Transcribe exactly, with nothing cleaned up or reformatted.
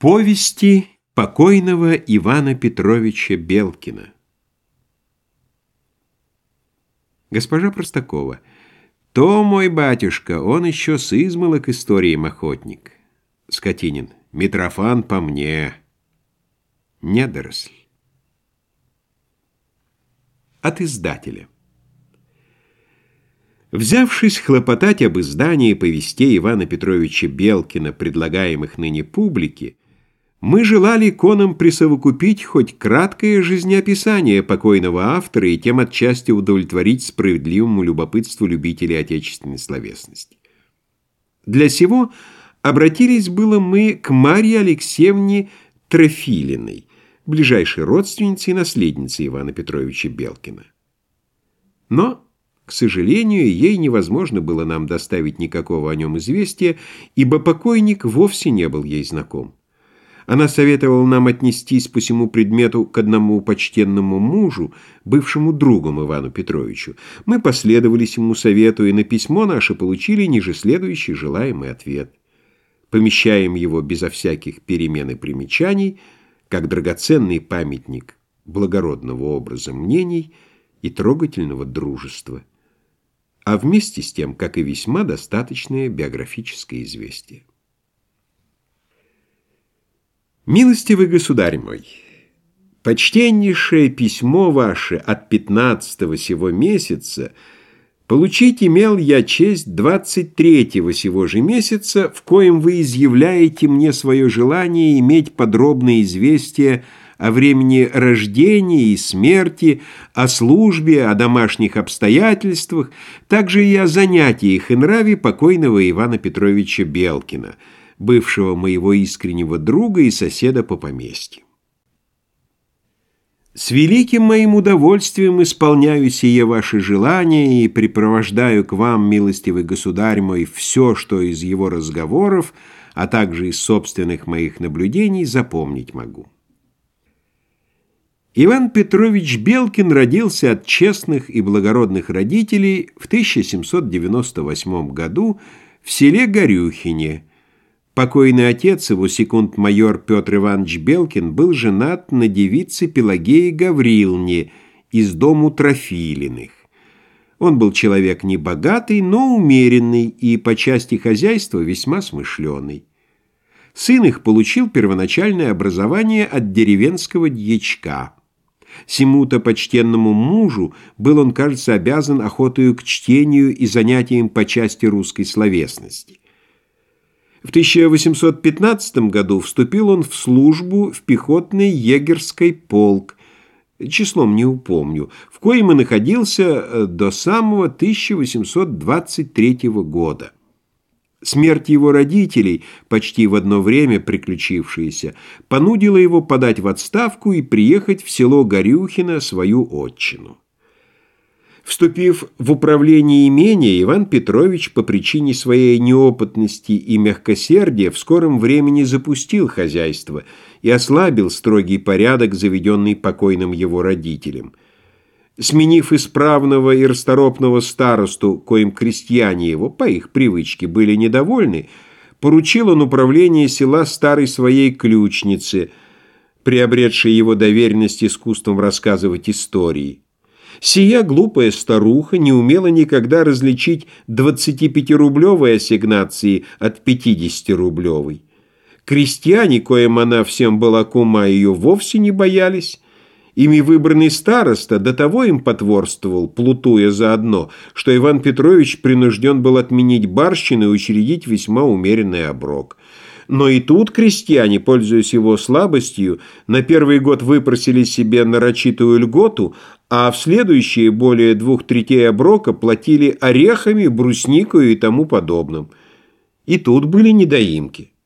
Повести покойного Ивана Петровича Белкина. Госпожа Простакова. То мой батюшка, он еще с измолок историем охотник. Скотинин. Митрофан по мне. Недоросль. От издателя. Взявшись хлопотать об издании повестей Ивана Петровича Белкина, предлагаемых ныне публике, мы желали иконам присовокупить хоть краткое жизнеописание покойного автора и тем отчасти удовлетворить справедливому любопытству любителей отечественной словесности. Для сего обратились было мы к Марье Алексеевне Трофилиной, ближайшей родственнице и наследнице Ивана Петровича Белкина. Но, к сожалению, ей невозможно было нам доставить никакого о нем известия, ибо покойник вовсе не был ей знаком. Она советовала нам отнестись по сему предмету к одному почтенному мужу, бывшему другом Ивану Петровичу. Мы последовали сему совету и на письмо наше получили ниже следующий желаемый ответ. Помещаем его безо всяких перемен и примечаний, как драгоценный памятник благородного образа мнений и трогательного дружества, а вместе с тем, как и весьма достаточное биографическое известие. Милостивый государь мой, почтеннейшее письмо ваше от пятнадцатого сего месяца получить имел я честь двадцать третьего сего же месяца, в коем вы изъявляете мне свое желание иметь подробное известие о времени рождения и смерти, о службе, о домашних обстоятельствах, также и о занятиях и нраве покойного Ивана Петровича Белкина, бывшего моего искреннего друга и соседа по поместью. С великим моим удовольствием исполняю сие ваше желание и припровождаю к вам, милостивый государь мой, все, что из его разговоров, а также из собственных моих наблюдений запомнить могу. Иван Петрович Белкин родился от честных и благородных родителей в тысяча семьсот девяносто восьмом году в селе Горюхине. Покойный отец его, секунд-майор Петр Иванович Белкин, был женат на девице Пелагее Гавриловне из дому Трофилиных. Он был человек небогатый, но умеренный и по части хозяйства весьма смышленый. Сын их получил первоначальное образование от деревенского дьячка. Сему-то почтенному мужу был он, кажется, обязан охотою к чтению и занятиям по части русской словесности. В тысяча восемьсот пятнадцатом году вступил он в службу в пехотный егерский полк, числом не упомню, в коем и находился до самого тысяча восемьсот двадцать третьего года. Смерть его родителей, почти в одно время приключившаяся, понудила его подать в отставку и приехать в село Горюхино, свою отчину. Вступив в управление имения, Иван Петрович по причине своей неопытности и мягкосердия в скором времени запустил хозяйство и ослабил строгий порядок, заведенный покойным его родителям. Сменив исправного и расторопного старосту, коим крестьяне его, по их привычке, были недовольны, поручил он управление села старой своей ключнице, приобретшей его доверенность искусством рассказывать истории. Сия глупая старуха не умела никогда различить двадцатипятирублевой ассигнации от пятидесятирублевой. Крестьяне, коим она всем была кума, ее вовсе не боялись. Ими выбранный староста до того им потворствовал, плутуя заодно, что Иван Петрович принужден был отменить барщины и учредить весьма умеренный оброк. Но и тут крестьяне, пользуясь его слабостью, на первый год выпросили себе нарочитую льготу, а в следующие более двух третей оброка платили орехами, брусникою и тому подобным. И тут были недоимки.